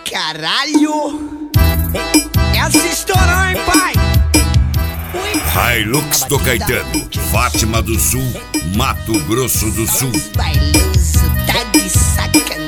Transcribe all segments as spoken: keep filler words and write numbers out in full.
caralho! Essa estourou, hein, pai? Hilux do Caetano, Fátima do Sul, Mato Grosso do Sul. Bailoso, tá de sacanagem.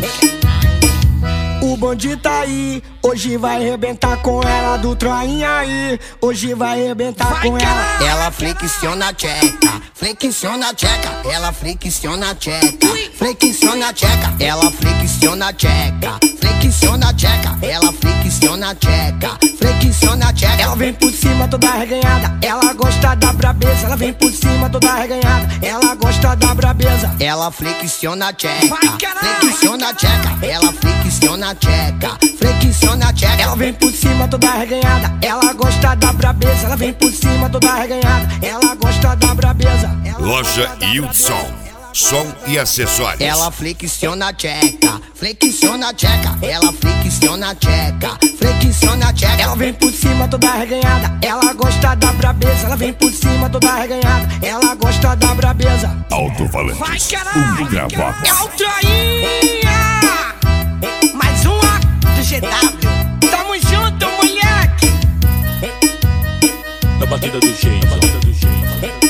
O bonde tá aí, hoje vai arrebentar com ela do troinha aí. Hoje vai arrebentar Vai, com ela. caralho. Ela flexiona a tcheca, flexiona a tcheca. Ela flexiona a tcheca, flexiona a tcheca. Ela flexiona a tcheca, flexiona a tcheca. Ela flexiona a tcheca, flexiona a tcheca. Ela vem por cima toda arreganhada, ela gosta da brabeza. Ela vem por cima toda arreganhada, ela gosta da brabeza. Ela flexiona a tcheca, Vai, caralho. flexiona a tcheca. Ela flexiona a tcheca, flexiona a tcheca. Ela vem por cima toda arreganhada, ela gosta da brabeza. Ela vem por cima toda arreganhada, ela gosta da brabeza. Ela Loja gosta da Hildson, brabeza. som e acessórios. Ela flexiona a tcheca, flexiona a tcheca. Ela flexiona a tcheca, flexiona a tcheca. Ela vem por cima toda arreganhada, ela gosta da brabeza. Ela vem por cima toda arreganhada, ela gosta da brabeza. Alto-falantes, Vai, caralho. Ultravox. É o Troinha! Mais uma do G W. Tamo junto, moleque! Na batida do jeito, na batida do jeito.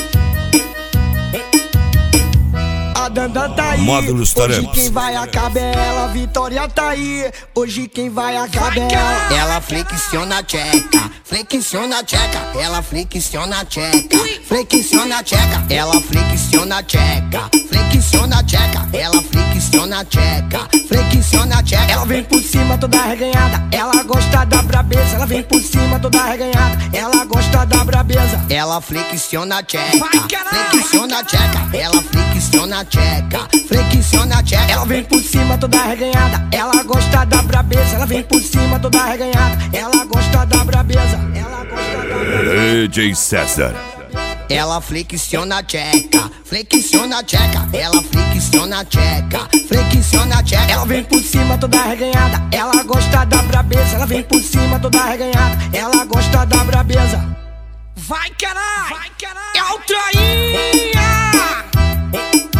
A Dandan tá aí, Módulos hoje Taremas. quem vai acabar é ela. Vitória tá aí, hoje quem vai acabar é ela. Ela flexiona a tcheca, flexiona a tcheca. Ela flexiona a tcheca, flexiona a tcheca. Ela flexiona a tcheca, flexiona a tcheca. Ela flexiona a tcheca, flexiona a tcheca. Ela vem por cima toda arreganhada, ela gosta da brabeza. Ela vem por cima toda arreganhada, ela gosta da brabeza. Ela flexiona a tcheca, Vai, caralho. flexiona a tcheca. Ela flexiona a tcheca, flexiona a tcheca. Ela vem por cima toda arreganhada, ela gosta da brabeza. Ela vem por cima toda arreganhada, ela gosta da brabeza. Ela gosta da brabeza. D J César. Ela flexiona a tcheca, flexiona a tcheca. Ela flexiona a tcheca, flexiona a tcheca. Ela vem por cima toda arreganhada, ela gosta da brabeza. Ela vem por cima toda arreganhada, ela gosta da brabeza. Vai, caralho! É o Troinha!